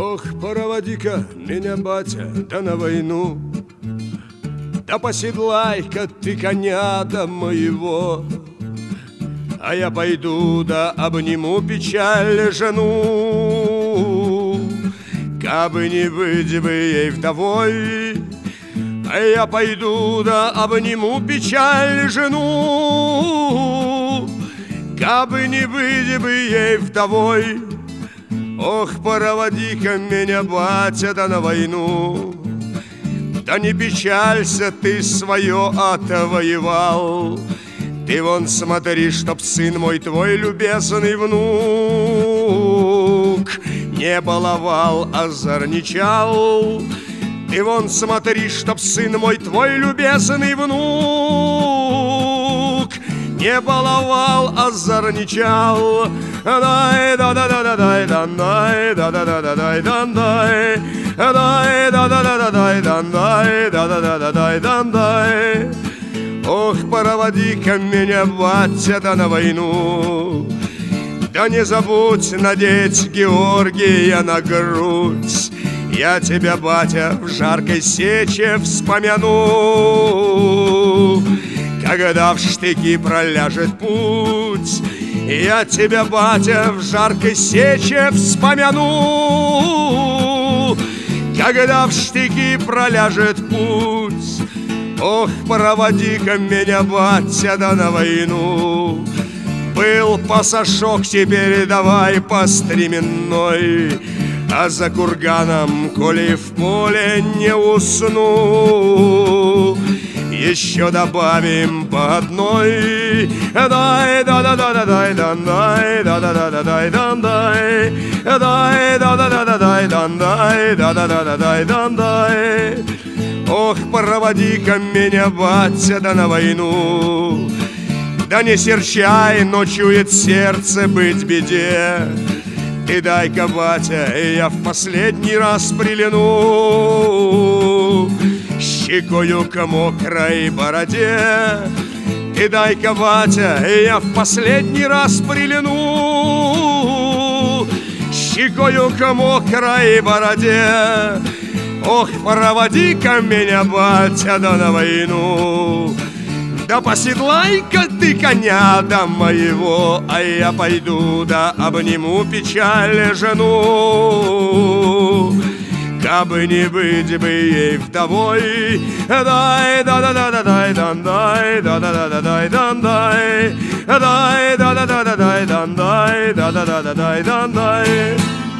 Ох, проводи-ка меня, батя, да на войну, да поседлай-ка ты коня до моего, а я пойду да обниму печаль жену. Кабы не быть бы ей вдовой, а я пойду да обниму печаль жену. Кабы не быть бы ей вдовой, ох, проводи-ка меня, батя, да на войну. Да не печалься, ты свое отвоевал. Ты вон смотри, чтоб сын мой твой любезный внук не баловал, озорничал. Ты вон смотри, чтоб сын мой твой любезный внук не баловал, озорничал. Дай да да да да дай да дай да да да да дай да дай дай да да да да дай да дай да да да да дай да дай. Ох, проводи-ка меня, батя, да на войну, да не забудь надеть Георгия на грудь. Я тебя, батя, в жаркой сече вспомяну, когда в штыки проляжет путь. Я тебя, батя, в жаркой сече вспомяну, когда в штыки проляжет путь. Ох, проводи-ка меня, батя, да на войну. Был пасашок, теперь давай по стременной, а за курганом, коли в поле не усну, еще добавим по одной. Дай да да да да дай да дай да да да да дай да дай дай да да да да дай да дай да да да да дай да дай. Ох, проводи-ка меня, батя, да на войну. Да не серчай, но чует сердце быть беде. Ты дай-ка, батя, я в последний раз прильну щекою к мокрой бороде. Ты дай-ка, батя, я в последний раз прильну щекою к мокрой бороде. Ох, проводи-ка меня, батя, да на войну, да поседлай-ка ты коня до моего, а я пойду да обниму печаль жену. Кабы не быть бы ей вдовой, дай да да да да дай да дай да да да да дай да дай дай да да да да дай да дай да да да да дай да дай.